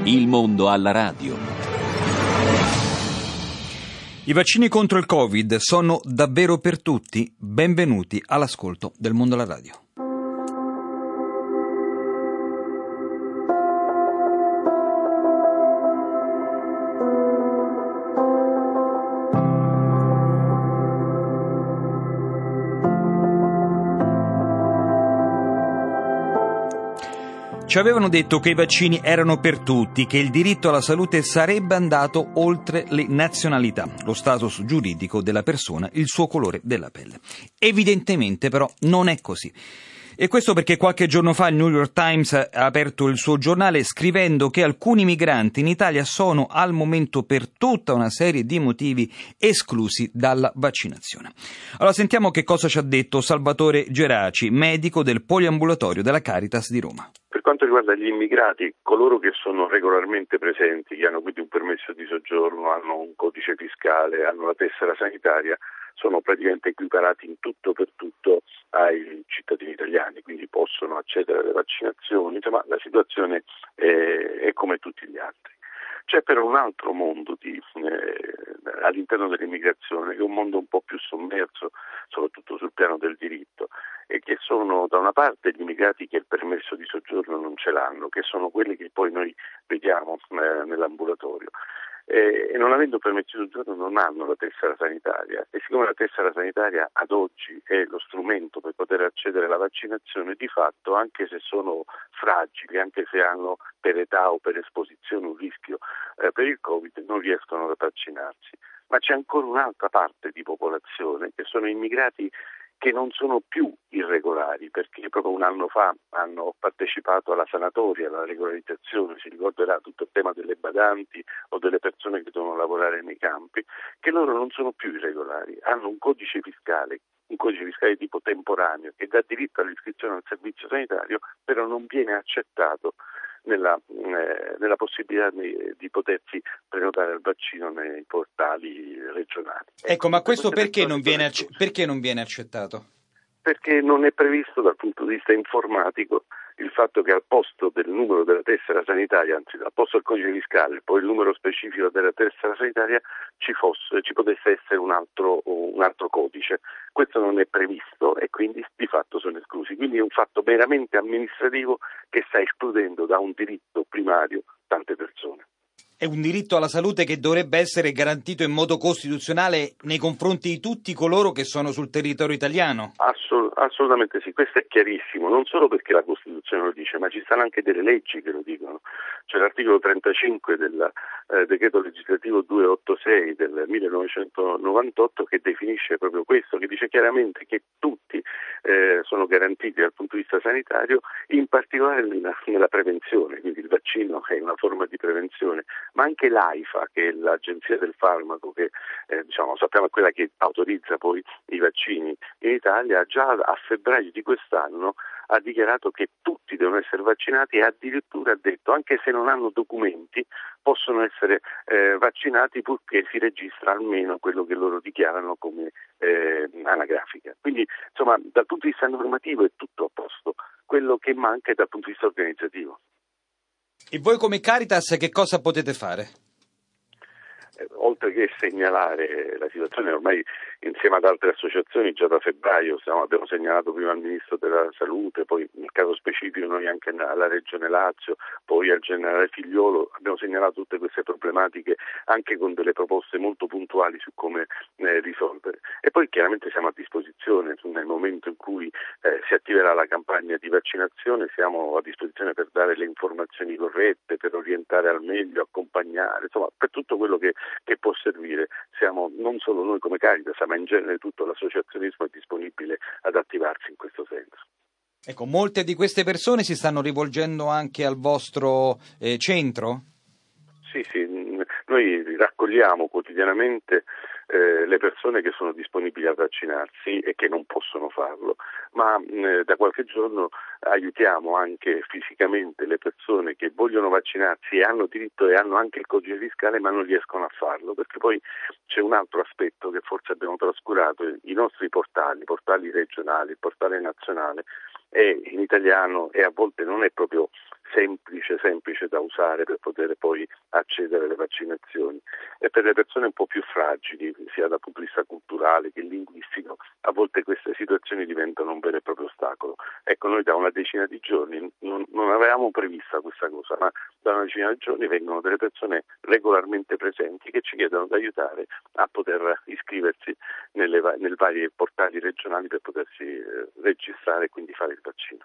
Il mondo alla radio. I vaccini contro il Covid sono davvero per tutti? Benvenuti all'ascolto del mondo alla radio. Ci avevano detto che i vaccini erano per tutti, che il diritto alla salute sarebbe andato oltre le nazionalità, lo status giuridico della persona, il suo colore della pelle. Evidentemente però non è così. E questo perché qualche giorno fa il New York Times ha aperto il suo giornale scrivendo che alcuni migranti in Italia sono al momento per tutta una serie di motivi esclusi dalla vaccinazione. Allora sentiamo che cosa ci ha detto Salvatore Geraci, medico del poliambulatorio della Caritas di Roma. Per quanto riguarda gli immigrati, coloro che sono regolarmente presenti, che hanno quindi un permesso di soggiorno, hanno un codice fiscale, hanno la tessera sanitaria, sono praticamente equiparati in tutto per tutto ai cittadini italiani, quindi possono accedere alle vaccinazioni, insomma la situazione è come tutti gli altri. C'è però un altro mondo all'interno dell'immigrazione, che è un mondo un po' più sommerso, soprattutto sul piano del diritto, e che sono da una parte gli immigrati che il permesso di soggiorno non ce l'hanno, che sono quelli che poi noi vediamo nell'ambulatorio. E non avendo permesso di soggiorno non hanno la tessera sanitaria, e siccome la tessera sanitaria ad oggi è lo strumento per poter accedere alla vaccinazione, di fatto anche se sono fragili, anche se hanno per età o per esposizione un rischio per il Covid, non riescono a vaccinarsi. Ma c'è ancora un'altra parte di popolazione che sono immigrati che non sono più irregolari, perché proprio un anno fa hanno partecipato alla sanatoria, alla regolarizzazione, si ricorderà tutto il tema delle badanti o delle persone che devono lavorare nei campi, che loro non sono più irregolari, hanno un codice fiscale tipo temporaneo che dà diritto all'iscrizione al servizio sanitario, però non viene accettato nella possibilità di potersi prenotare il vaccino nei portali regionali. Ecco, ma questo perché non viene accettato? Perché non è previsto dal punto di vista informatico il fatto che al posto del numero della tessera sanitaria, anzi al posto del codice fiscale, poi il numero specifico della tessera sanitaria, ci potesse essere un altro codice. Questo non è previsto e quindi di fatto sono esclusi. Quindi è un fatto meramente amministrativo che sta escludendo da un diritto primario tante persone. È un diritto alla salute che dovrebbe essere garantito in modo costituzionale nei confronti di tutti coloro che sono sul territorio italiano? Assolutamente sì, questo è chiarissimo, non solo perché la Costituzione lo dice, ma ci stanno anche delle leggi che lo dicono. C'è l'articolo 35 del decreto legislativo 286 del 1998 che definisce proprio questo, che dice chiaramente che tutti sono garantiti dal punto di vista sanitario, in particolare nella prevenzione, quindi il vaccino è una forma di prevenzione, ma anche l'AIFA, che è l'agenzia del farmaco, che sappiamo è quella che autorizza poi i vaccini in Italia, già a febbraio di quest'anno ha dichiarato che tutti devono essere vaccinati e addirittura ha detto anche se non hanno documenti possono essere vaccinati purché si registra almeno quello che loro dichiarano come anagrafica. Quindi insomma dal punto di vista normativo è tutto a posto, quello che manca è dal punto di vista organizzativo. E voi come Caritas che cosa potete fare? Oltre che segnalare la situazione, ormai insieme ad altre associazioni già da febbraio abbiamo segnalato prima al Ministro della Salute, poi nel caso specifico noi anche alla Regione Lazio, poi al Generale Figliuolo, abbiamo segnalato tutte queste problematiche anche con delle proposte molto puntuali su come risolvere. E poi chiaramente siamo a disposizione nel momento in cui si attiverà la campagna di vaccinazione, siamo a disposizione per dare le informazioni corrette, per orientare al meglio, accompagnare, insomma per tutto quello che può servire. Siamo non solo noi come Caritas, ma in genere tutto l'associazionismo è disponibile ad attivarsi in questo senso. Ecco, molte di queste persone si stanno rivolgendo anche al vostro centro? Sì, noi raccogliamo quotidianamente le persone che sono disponibili a vaccinarsi e che non possono farlo, ma da qualche giorno aiutiamo anche fisicamente le persone che vogliono vaccinarsi e hanno diritto e hanno anche il codice fiscale ma non riescono a farlo, perché poi c'è un altro aspetto che forse abbiamo trascurato: i nostri portali regionali, il portale nazionale è in italiano e a volte non è proprio semplice codice da usare per poter poi accedere alle vaccinazioni, e per le persone un po' più fragili, sia dal punto di vista culturale che linguistico, a volte queste situazioni diventano un vero e proprio ostacolo. Ecco, noi da una decina di giorni non avevamo prevista questa cosa, ma da una decina di giorni vengono delle persone regolarmente presenti che ci chiedono di aiutare a poter iscriversi nel vari portali regionali per potersi registrare e quindi fare il vaccino.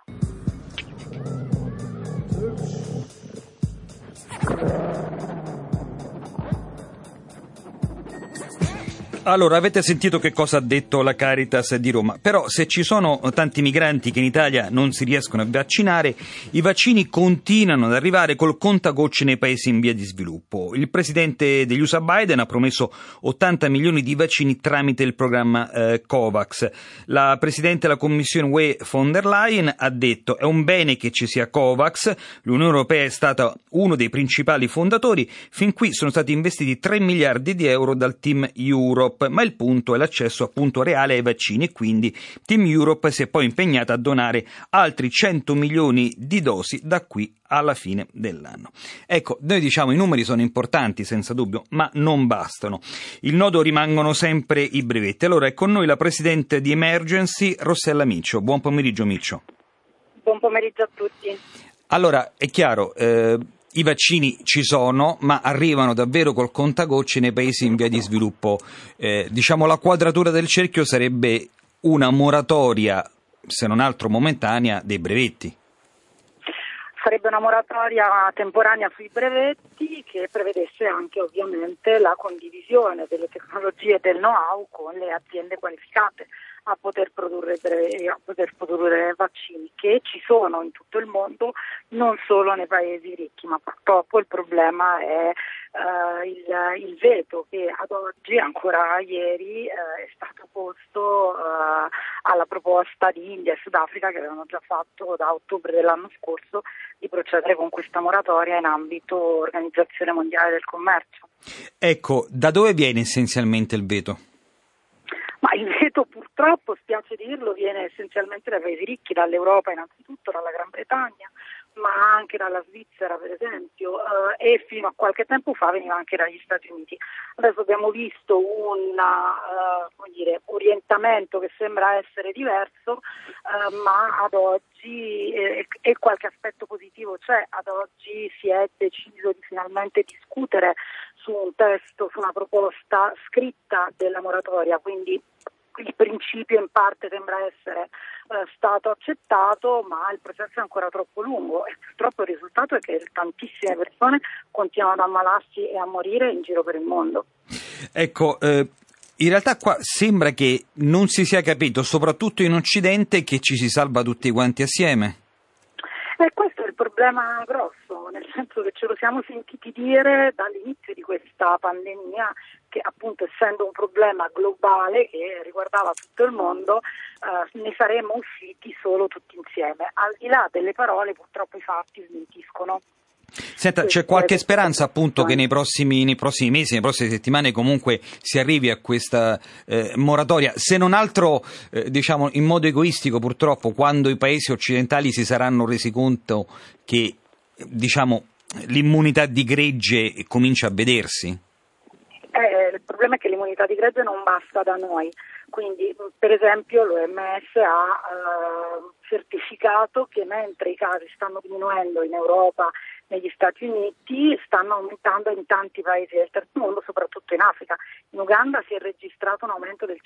Allora, avete sentito che cosa ha detto la Caritas di Roma, però se ci sono tanti migranti che in Italia non si riescono a vaccinare, i vaccini continuano ad arrivare col contagocce nei paesi in via di sviluppo. Il presidente degli USA Biden ha promesso 80 milioni di vaccini tramite il programma COVAX. La presidente della Commissione UE von der Leyen ha detto: è un bene che ci sia COVAX, l'Unione Europea è stata uno dei principali fondatori, fin qui sono stati investiti 3 miliardi di euro dal Team Europe. Ma il punto è l'accesso appunto reale ai vaccini, e quindi Team Europe si è poi impegnata a donare altri 100 milioni di dosi da qui alla fine dell'anno. Ecco, noi diciamo i numeri sono importanti senza dubbio, ma non bastano. Il nodo rimangono sempre i brevetti. Allora è con noi la presidente di Emergency, Rossella Miccio. Buon pomeriggio Miccio. Buon pomeriggio a tutti. Allora, è chiaro, i vaccini ci sono, ma arrivano davvero col contagocce nei paesi in via di sviluppo. Diciamo la quadratura del cerchio sarebbe una moratoria, se non altro momentanea, dei brevetti. Sarebbe una moratoria temporanea sui brevetti che prevedesse anche ovviamente la condivisione delle tecnologie e del know-how con le aziende qualificate a poter produrre vaccini, che ci sono in tutto il mondo, non solo nei paesi ricchi, ma purtroppo il problema è il veto che ad oggi, ancora ieri, è stato posto alla proposta di India e Sudafrica, che avevano già fatto da ottobre dell'anno scorso, di procedere con questa moratoria in ambito Organizzazione Mondiale del Commercio. Ecco, da dove viene essenzialmente il veto? Ma il veto, purtroppo, spiace dirlo, viene essenzialmente dai paesi ricchi, dall'Europa innanzitutto, dalla Gran Bretagna, ma anche dalla Svizzera per esempio, e fino a qualche tempo fa veniva anche dagli Stati Uniti. Adesso abbiamo visto un orientamento che sembra essere diverso, ma ad oggi, e qualche aspetto positivo c'è, ad oggi si è deciso di finalmente discutere su un testo, su una proposta scritta della moratoria, quindi il principio in parte sembra essere stato accettato, ma il processo è ancora troppo lungo e purtroppo il risultato è che tantissime persone continuano ad ammalarsi e a morire in giro per il mondo. Ecco, in realtà qua sembra che non si sia capito, soprattutto in Occidente, che ci si salva tutti quanti assieme. Questo è il problema grosso, nel senso che ce lo siamo sentiti dire dall'inizio di questa pandemia, che appunto essendo un problema globale che riguardava tutto il mondo, ne saremmo usciti solo tutti insieme. Al di là delle parole, purtroppo i fatti smentiscono. Senta, c'è qualche speranza appunto che nei prossimi mesi, nelle prossime settimane comunque si arrivi a questa moratoria, se non altro diciamo in modo egoistico purtroppo, quando i paesi occidentali si saranno resi conto che diciamo l'immunità di gregge comincia a vedersi? Il problema è che l'immunità di gregge non basta da noi, quindi per esempio l'OMS ha certificato che mentre i casi stanno diminuendo in Europa, negli Stati Uniti, stanno aumentando in tanti paesi del terzo mondo, soprattutto in Africa. In Uganda si è registrato un aumento del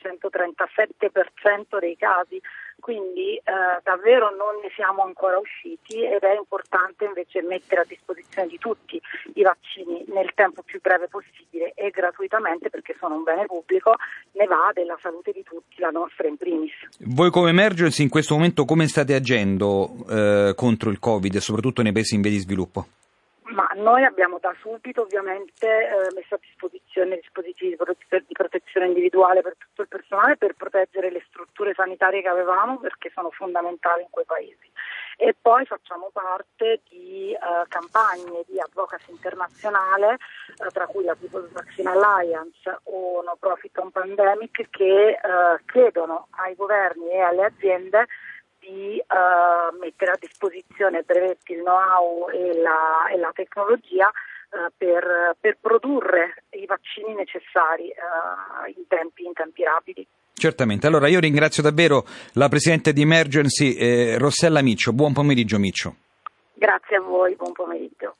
137% dei casi, quindi davvero non ne siamo ancora usciti ed è importante invece mettere a disposizione di tutti i vaccini nel tempo più breve possibile e gratuitamente, perché sono un bene pubblico, ne va della salute di tutti, la nostra in primis. Voi come Emergency in questo momento come state agendo contro il Covid, soprattutto nei paesi in via di sviluppo? Ma noi abbiamo da subito ovviamente messo a disposizione dispositivi di protezione individuale per tutto il personale, per proteggere le strutture sanitarie che avevamo, perché sono fondamentali in quei paesi. E poi facciamo parte di campagne di advocacy internazionale, tra cui la People's Vaccine Alliance o No Profit on Pandemic, che chiedono ai governi e alle aziende di mettere a disposizione brevetti, il know-how e la tecnologia per produrre i vaccini necessari in tempi rapidi. Certamente. Allora io ringrazio davvero la Presidente di Emergency Rossella Miccio. Buon pomeriggio Miccio. Grazie a voi, buon pomeriggio.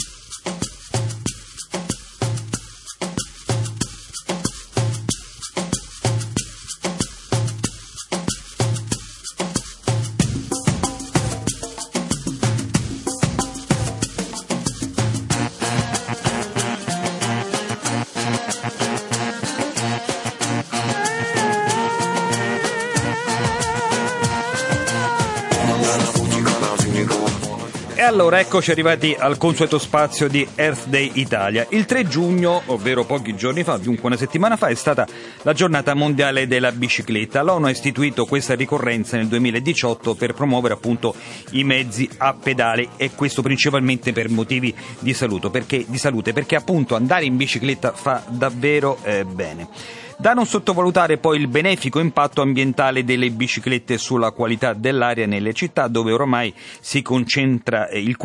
E allora eccoci arrivati al consueto spazio di Earth Day Italia. Il 3 giugno, ovvero pochi giorni fa, dunque una settimana fa, è stata la giornata mondiale della bicicletta. L'ONU ha istituito questa ricorrenza nel 2018 per promuovere appunto i mezzi a pedale, e questo principalmente per motivi di salute, perché appunto andare in bicicletta fa davvero bene. Da non sottovalutare poi il benefico impatto ambientale delle biciclette sulla qualità dell'aria nelle città, dove ormai si concentra il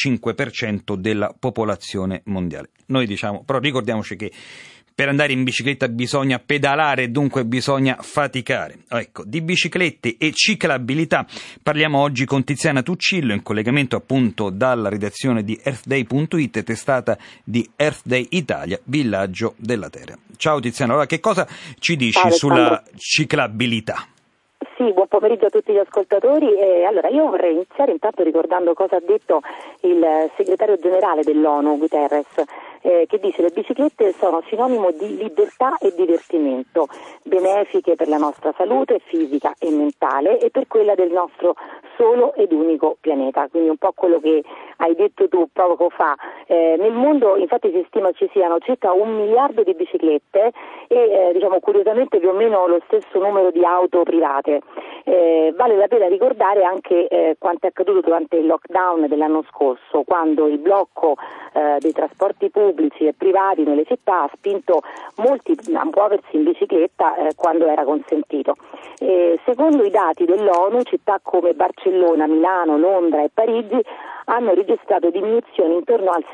45% della popolazione mondiale. Noi però ricordiamoci che per andare in bicicletta bisogna pedalare, dunque bisogna faticare. Ecco, di biciclette e ciclabilità parliamo oggi con Tiziana Tuccillo, in collegamento appunto dalla redazione di earthday.it, testata di Earth Day Italia, Villaggio della Terra. Ciao Tiziana, allora che cosa ci dici sulla ciclabilità? Sì, buon pomeriggio a tutti gli ascoltatori. Allora io vorrei iniziare intanto ricordando cosa ha detto il segretario generale dell'ONU, Guterres, che dice: le biciclette sono sinonimo di libertà e divertimento, benefiche per la nostra salute fisica e mentale e per quella del nostro solo ed unico pianeta. Quindi un po' quello che hai detto tu poco fa. Nel mondo infatti si stima ci siano circa 1 miliardo di biciclette e curiosamente più o meno lo stesso numero di auto private. Vale la pena ricordare anche quanto è accaduto durante il lockdown dell'anno scorso, quando il blocco dei trasporti pubblici e privati nelle città ha spinto molti a muoversi in bicicletta quando era consentito. Secondo i dati dell'ONU, città come Barcellona, Milano, Londra e Parigi hanno registrato diminuzioni intorno al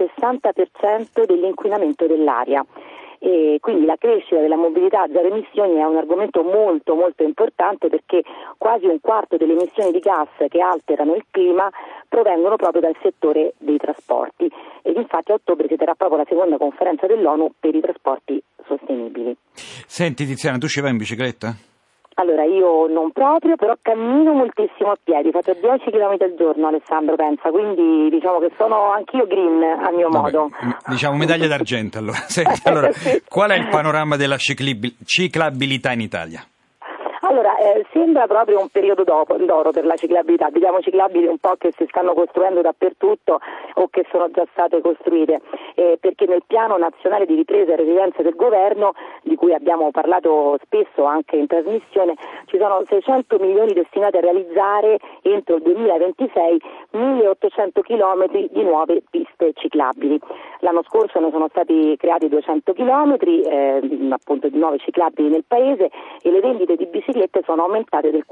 60% dell'inquinamento dell'aria. E quindi la crescita della mobilità a zero emissioni è un argomento molto molto importante, perché quasi un quarto delle emissioni di gas che alterano il clima provengono proprio dal settore dei trasporti, ed infatti a ottobre si terrà proprio la seconda conferenza dell'ONU per i trasporti sostenibili. Senti Tiziana, tu ci vai in bicicletta? Allora io non proprio, però cammino moltissimo a piedi, faccio 10 km al giorno, Alessandro, pensa, quindi diciamo che sono anch'io green a mio modo. Diciamo medaglia d'argento allora. Senti, allora sì. Qual è il panorama della ciclabilità in Italia? Allora, sembra proprio un periodo d'oro per la ciclabilità. Vediamo ciclabili un po' che si stanno costruendo dappertutto o che sono già state costruite, perché nel piano nazionale di ripresa e resilienza del governo, di cui abbiamo parlato spesso anche in trasmissione, ci sono 600 milioni destinati a realizzare entro il 2026 1.800 chilometri di nuove piste ciclabili. L'anno scorso ne sono stati creati 200 chilometri appunto di nuove ciclabili nel paese, e le vendite di biciclette sono aumentate del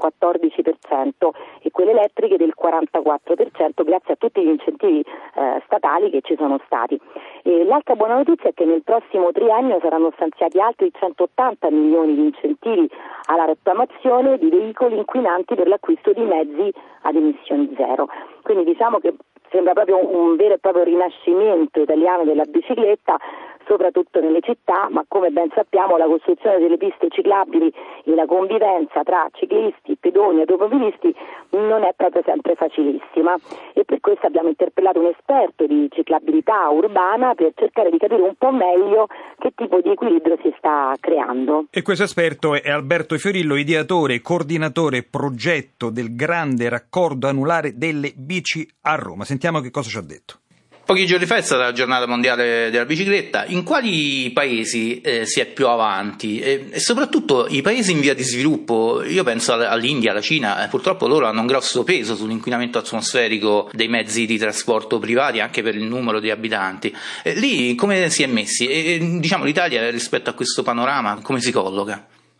14% e quelle elettriche del 44%, grazie a tutti gli incentivi statali che ci sono stati. E l'altra buona notizia è che nel prossimo triennio saranno stanziati altri 180 milioni di incentivi alla rottamazione di veicoli inquinanti per l'acquisto di mezzi ad emissioni zero. Quindi diciamo che sembra proprio un vero e proprio rinascimento italiano della bicicletta, soprattutto nelle città, ma come ben sappiamo la costruzione delle piste ciclabili e la convivenza tra ciclisti, pedoni e automobilisti non è proprio sempre facilissima, e per questo abbiamo interpellato un esperto di ciclabilità urbana per cercare di capire un po' meglio che tipo di equilibrio si sta creando. E questo esperto è Alberto Fiorillo, ideatore e coordinatore progetto del grande raccordo anulare delle bici a Roma. Sentiamo che cosa ci ha detto. Pochi giorni fa è stata la giornata mondiale della bicicletta. In quali paesi si è più avanti? E soprattutto i paesi in via di sviluppo, io penso all'India, alla Cina, purtroppo loro hanno un grosso peso sull'inquinamento atmosferico dei mezzi di trasporto privati, anche per il numero di abitanti. Lì come si è messi? E diciamo l'Italia rispetto a questo panorama come si colloca?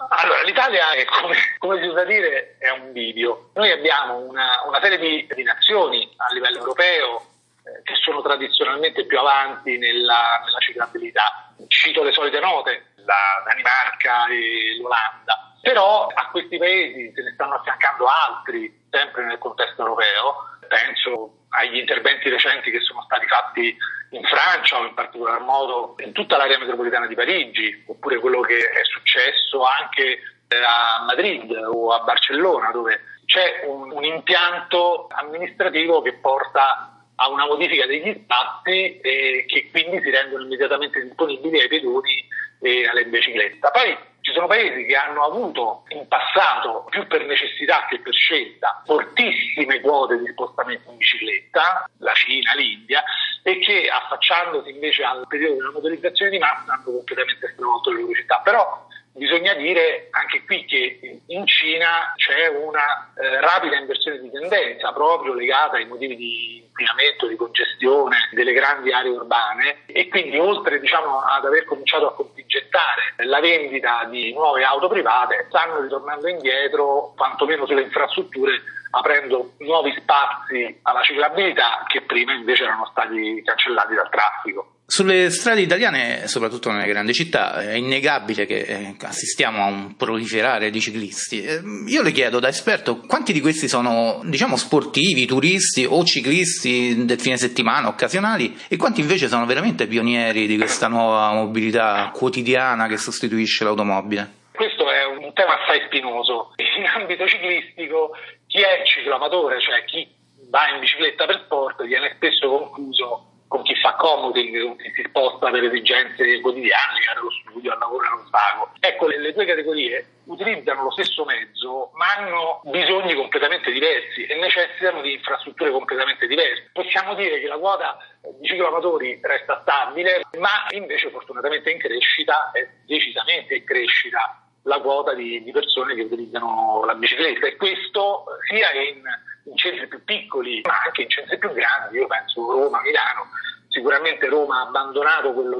Allora, l'Italia è, come si usa dire, è un bivio. Noi abbiamo una serie di nazioni a livello europeo che sono tradizionalmente più avanti nella ciclabilità. Cito le solite note, la Danimarca e l'Olanda. Però a questi paesi se ne stanno affiancando altri, sempre nel contesto europeo. Penso agli interventi recenti che sono stati fatti in Francia o in particolar modo in tutta l'area metropolitana di Parigi, oppure quello che è successo anche a Madrid o a Barcellona, dove c'è un impianto amministrativo che porta a una modifica degli spazi e che quindi si rendono immediatamente disponibili ai pedoni e alle biciclette. Poi ci sono paesi che hanno avuto in passato, più per necessità che per scelta, fortissime quote di spostamento in bicicletta, la Cina, l'India, e che affacciandosi invece al periodo della motorizzazione di massa hanno completamente stravolto le loro città. Però bisogna dire anche qui che in Cina c'è una rapida inversione di tendenza proprio legata ai motivi di inquinamento, di congestione delle grandi aree urbane, e quindi oltre ad aver cominciato a contingentare la vendita di nuove auto private, stanno ritornando indietro quantomeno sulle infrastrutture, aprendo nuovi spazi alla ciclabilità che prima invece erano stati cancellati dal traffico. Sulle strade italiane, soprattutto nelle grandi città, è innegabile che assistiamo a un proliferare di ciclisti. Io le chiedo da esperto, quanti di questi sono, sportivi, turisti o ciclisti del fine settimana, occasionali, e quanti invece sono veramente pionieri di questa nuova mobilità quotidiana che sostituisce l'automobile? Questo è un tema assai spinoso. In ambito ciclistico, chi è cicloamatore, cioè chi va in bicicletta per sport, viene spesso confuso con chi fa commuting, con chi si sposta per esigenze quotidiane, legate allo studio, al lavoro e allo svago. Ecco, le due categorie utilizzano lo stesso mezzo, ma hanno bisogni completamente diversi e necessitano di infrastrutture completamente diverse. Possiamo dire che la quota di cicloamatori resta stabile, ma invece fortunatamente in crescita, è decisamente in crescita la quota di persone che utilizzano la bicicletta, e questo sia in centri più piccoli ma anche in centri più grandi. Io penso Roma, Milano. Sicuramente Roma ha abbandonato quello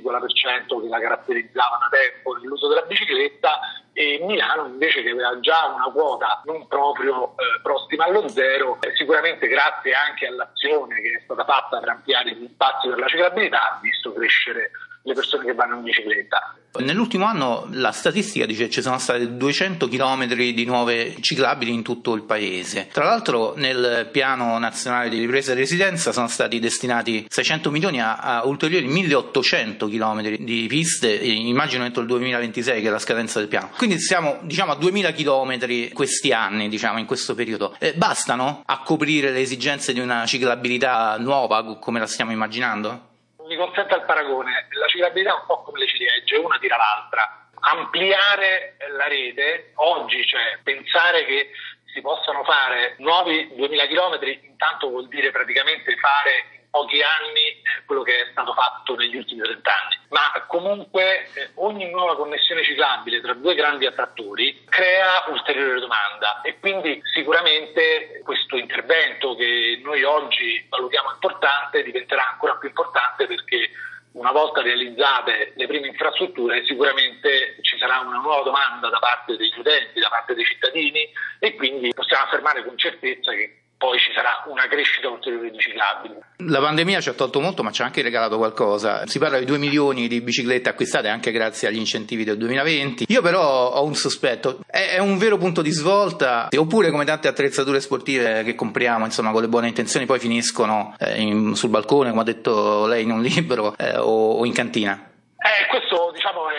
0,% che la caratterizzava da tempo nell'uso della bicicletta, e Milano invece, che aveva già una quota non proprio prossima allo zero, sicuramente grazie anche all'azione che è stata fatta per ampliare gli spazi per la ciclabilità, ha visto crescere le persone che vanno in bicicletta. Nell'ultimo anno la statistica dice che ci sono stati 200 chilometri di nuove ciclabili in tutto il paese. Tra l'altro nel piano nazionale di ripresa e resilienza sono stati destinati 600 milioni a ulteriori 1800 chilometri di piste, immagino entro il 2026 che è la scadenza del piano. Quindi siamo a 2000 chilometri questi anni, in questo periodo. Bastano a coprire le esigenze di una ciclabilità nuova come la stiamo immaginando? Mi consente il paragone, la ciclabilità è un po' come le ciliegie, una tira l'altra. Ampliare la rete oggi, cioè pensare che si possano fare nuovi 2000 chilometri, intanto vuol dire praticamente fare in pochi anni quello che è stato fatto negli ultimi 30 anni. Ma comunque ogni nuova connessione ciclabile tra due grandi attrattori crea ulteriore domanda, e quindi sicuramente questo intervento che noi oggi valutiamo importante diventerà ancora più importante, perché una volta realizzate le prime infrastrutture sicuramente ci sarà una nuova domanda da parte degli utenti, da parte dei cittadini, e quindi possiamo affermare con certezza che poi ci sarà una crescita ulteriore di ciclabili. La pandemia ci ha tolto molto, ma ci ha anche regalato qualcosa. Si parla di 2 milioni di biciclette acquistate anche grazie agli incentivi del 2020. Io però ho un sospetto: è un vero punto di svolta, oppure come tante attrezzature sportive che compriamo con le buone intenzioni poi finiscono sul balcone, come ha detto lei in un libro, o in cantina? Questo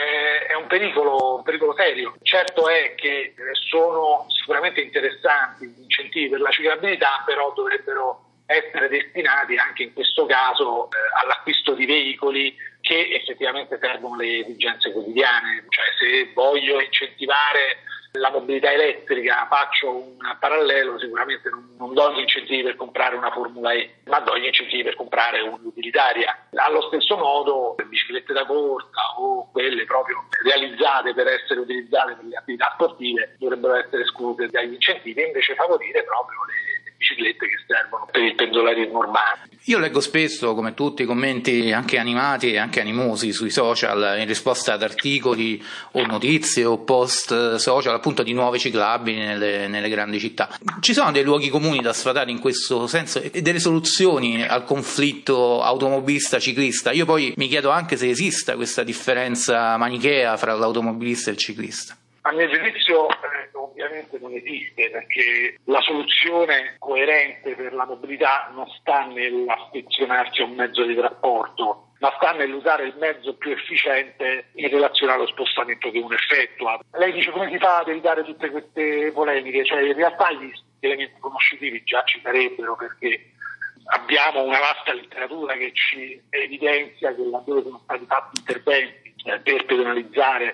è un pericolo serio. Certo è che sono sicuramente interessanti gli incentivi per la ciclabilità, però dovrebbero essere destinati anche in questo caso all'acquisto di veicoli che effettivamente servono le esigenze quotidiane. Cioè, se voglio incentivare la mobilità elettrica, faccio un parallelo, sicuramente non do gli incentivi per comprare una Formula E, ma do gli incentivi per comprare un'utilitaria. Allo stesso modo le biciclette da corsa o quelle proprio realizzate per essere utilizzate per le attività sportive dovrebbero essere escluse dagli incentivi, e invece favorire proprio le biciclette che servono per il pendolarismo urbano. Io leggo spesso, come tutti, commenti anche animati e anche animosi sui social in risposta ad articoli o notizie o post social appunto di nuove ciclabili nelle grandi città. Ci sono dei luoghi comuni da sfatare in questo senso e delle soluzioni al conflitto automobilista-ciclista? Io poi mi chiedo anche se esista questa differenza manichea fra l'automobilista e il ciclista. A mio giudizio ovviamente non esiste, perché la soluzione coerente per la mobilità non sta nell'affezionarsi a un mezzo di trasporto, ma sta nell'usare il mezzo più efficiente in relazione allo spostamento che uno effettua. Lei dice come si fa ad evitare tutte queste polemiche? Cioè in realtà gli elementi conoscitivi già ci sarebbero, perché abbiamo una vasta letteratura che ci evidenzia che laddove sono stati fatti interventi per pedonalizzare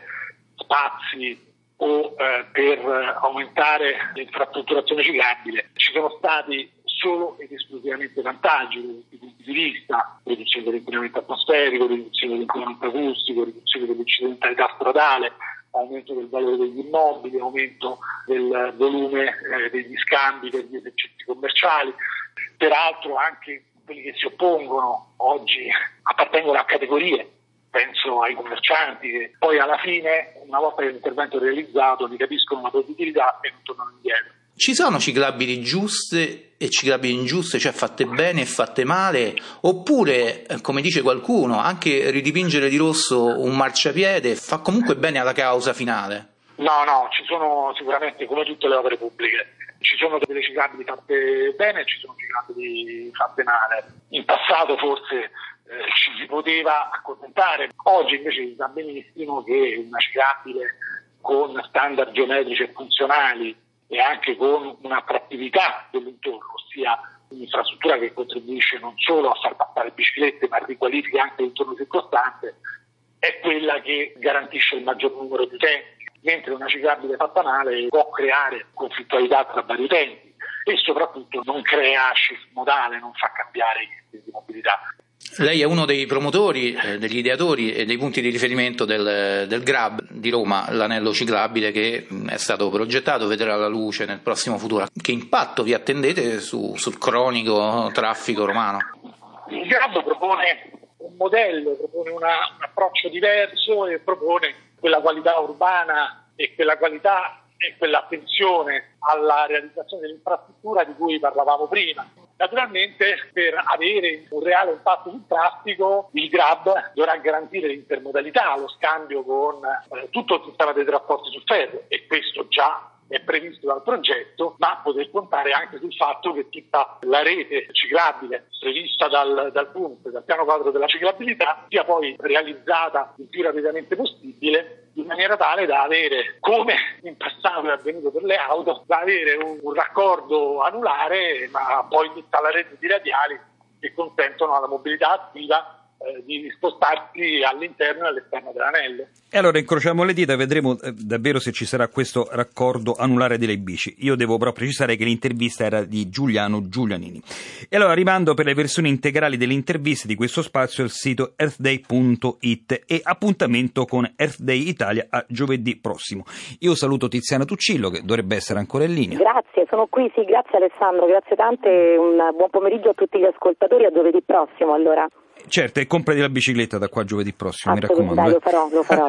spazi o per aumentare l'infrastrutturazione ciclabile, ci sono stati solo ed esclusivamente vantaggi da tutti i punti di vista: riduzione dell'inquinamento atmosferico, riduzione dell'inquinamento acustico, riduzione dell'incidentalità stradale, aumento del valore degli immobili, aumento del volume degli scambi per gli esercizi commerciali. Peraltro anche quelli che si oppongono oggi appartengono a categorie, penso ai commercianti, che poi alla fine, una volta che l'intervento è realizzato, ne capiscono la positività e non tornano indietro. Ci sono ciclabili giuste e ciclabili ingiuste, cioè fatte bene e fatte male, oppure, come dice qualcuno, anche ridipingere di rosso un marciapiede fa comunque bene alla causa finale? No, ci sono sicuramente, come tutte le opere pubbliche, ci sono delle ciclabili fatte bene e ci sono ciclabili fatte male. In passato forse ci si poteva accontentare, oggi invece si sa benissimo che una ciclabile con standard geometrici e funzionali e anche con un'attrattività dell'intorno, ossia un'infrastruttura che contribuisce non solo a far passare biciclette ma riqualifica anche l'entorno circostante, è quella che garantisce il maggior numero di utenti, mentre una ciclabile fatta male può creare conflittualità tra vari utenti e soprattutto non crea shift modale, non fa cambiare i sistemi di mobilità. Lei è uno dei promotori, degli ideatori e dei punti di riferimento del GRAB di Roma, l'anello ciclabile che è stato progettato, vedrà la luce nel prossimo futuro. Che impatto vi attendete sul cronico traffico romano? Il GRAB propone un modello, propone un approccio diverso e propone quella qualità urbana e quella qualità e quell'attenzione alla realizzazione dell'infrastruttura di cui parlavamo prima. Naturalmente, per avere un reale impatto sul traffico, il GRAB dovrà garantire l'intermodalità, lo scambio con tutto il sistema dei trasporti su ferro, e questo già è previsto dal progetto, ma poter contare anche sul fatto che tutta la rete ciclabile prevista dal PUNT, dal piano quadro della ciclabilità, sia poi realizzata il più rapidamente possibile, in maniera tale da avere, come in passato è avvenuto per le auto, da avere un raccordo anulare, ma poi tutta la rete di radiali che consentono alla mobilità attiva di spostarsi all'interno e all'esterno dell'anello. E allora incrociamo le dita, vedremo davvero se ci sarà questo raccordo anulare delle bici. Io devo però precisare che l'intervista era di Giuliano Giulianini. E allora rimando per le versioni integrali delle interviste di questo spazio al sito earthday.it e appuntamento con Earth Day Italia a giovedì prossimo. Io saluto Tiziana Tuccillo, che dovrebbe essere ancora in linea. Grazie, sono qui, sì, grazie Alessandro, grazie tante, un buon pomeriggio a tutti gli ascoltatori, a giovedì prossimo allora. Certo, e comprati la bicicletta da qua a giovedì prossimo, mi raccomando. Dai, lo farò.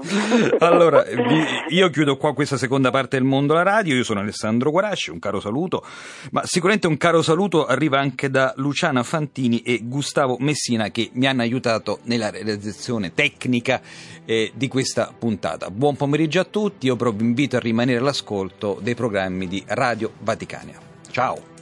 Allora, io chiudo qua questa seconda parte del Mondo alla Radio. Io sono Alessandro Guarasci, un caro saluto, ma sicuramente un caro saluto arriva anche da Luciana Fantini e Gustavo Messina, che mi hanno aiutato nella realizzazione tecnica di questa puntata. Buon pomeriggio a tutti, io però vi invito a rimanere all'ascolto dei programmi di Radio Vaticana. Ciao!